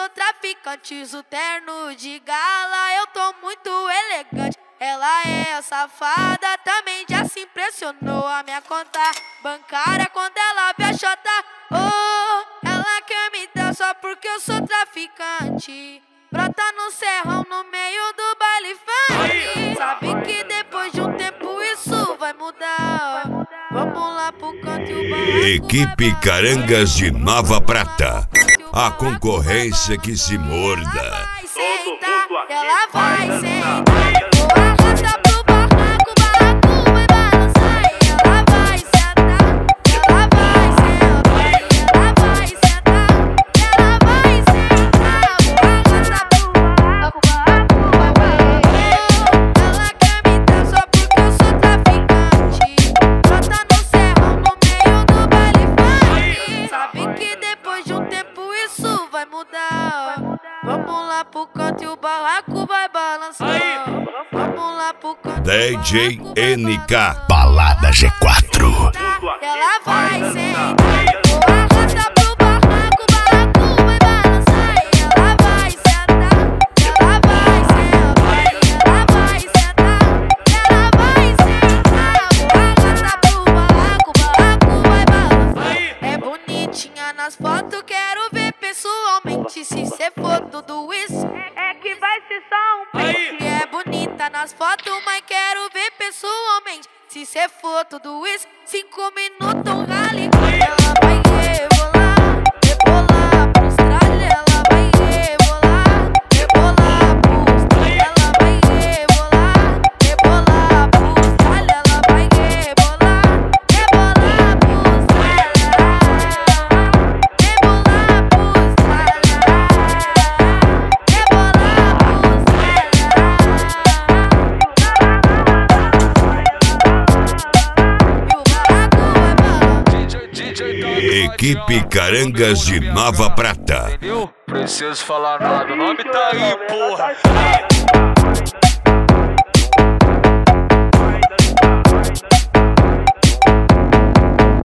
sou traficante, uso terno de gala, eu tô muito elegante. Ela é safada, também já se impressionou. A minha conta bancária quando ela vê a chota. Oh, ela quer me dar só porque eu sou traficante. Brota no serrão no meio do baile funk. Sabe que depois de um tempo isso vai mudar. Vamos lá pro canto e o barraco. Equipe Carangas de Nova Prata. A concorrência que se morda. Ela vai sentar, ela vai sentar. Vou arrastar pro barraco, o barraco vai balançar. Ela vai sentar, ela vai sentar. Ela vai sentar, ela vai sentar. Vou arrastar pro barraco, o barraco vai balançar. Ela quer me dar só porque eu sou traficante. Brota no serrão no meio do baile funk. Sabe que depois de um tempo isso vai mudar. Vamos lá pro canto e o barraco vai balançar. Vamos lá pro canto. DJ NK. Balada G4. Ela vai sentar. Vou arrastar pro barraco, o barraco vai balançar. Ela vai sentar, ela vai sentar. Ela vai sentar, ela vai sentar. Vou arrastar pro barraco, o barraco vai balançar. É bonitinha nas fotos, quero ver pessoalmente. Se cê for tudo isso, é que vai ser só um pente. É bonita nas fotos, mas quero ver pessoalmente. Se cê for tudo isso, 5 minutos um rally. Ela vai rebolar, rebolar pros tralha. Ela vai rebolar, rebolar pros tralha. Ela vai rebolar, rebolar pros tralha. Ela vai rebolar, rebolar pros tralha. Rebolar pros tralha. Equipe Carangas de Nova Prata. Entendeu? Preciso falar nada, o nome tá aí, porra.